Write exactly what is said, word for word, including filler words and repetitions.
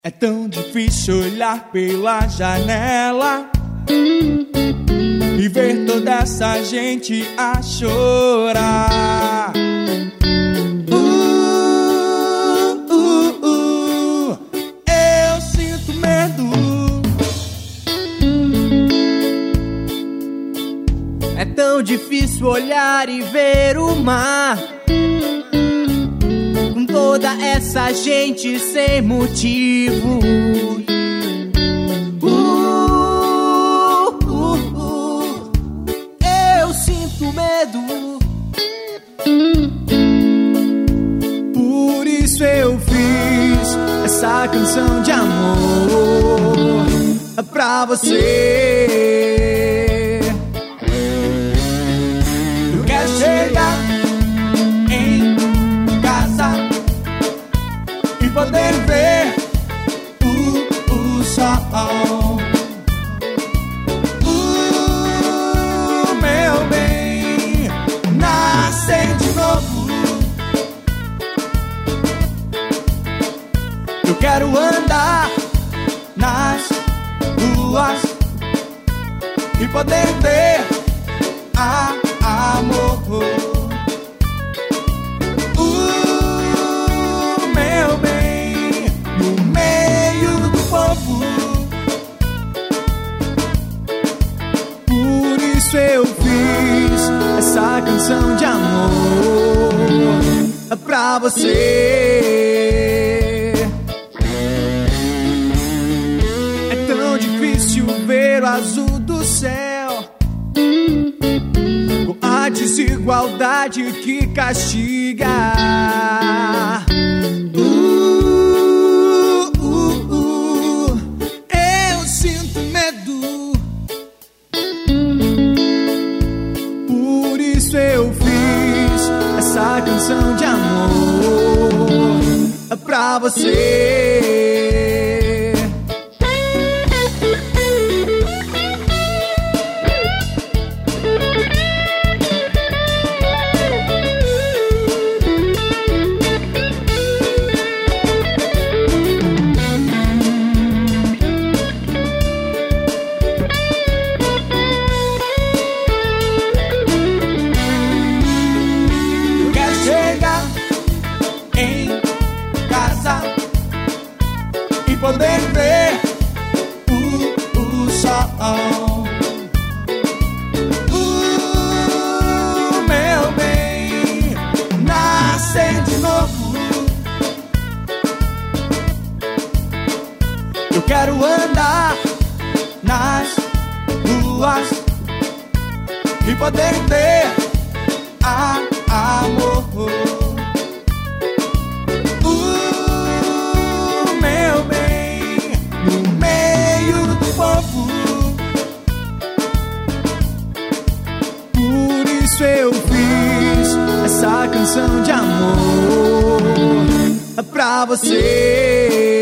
É tão difícil olhar pela janela e ver toda essa gente a chorar. Uh, uh, uh, eu sinto medo. É tão difícil olhar e ver o mar com toda essa gente sem motivo. Uh, uh, uh, eu sinto medo. Por isso eu fiz essa canção de amor pra você. Eu quero chegar em casa e poder ver o, o sol. O meu bem nascer de novo. Eu quero andar nas ruas e poder ver a amor. O meu bem no meio do povo. Por isso eu fiz essa canção de amor pra você. É tão difícil ver o azul do céu com a desigualdade que castiga. Uh, uh, uh, eu sinto medo. Por isso eu fiz essa canção de amor pra você. Poder ver o, o sol. O meu bem nascer de novo. Eu quero andar nas ruas e poder ver a amor. Por isso eu fiz essa canção de amor pra você.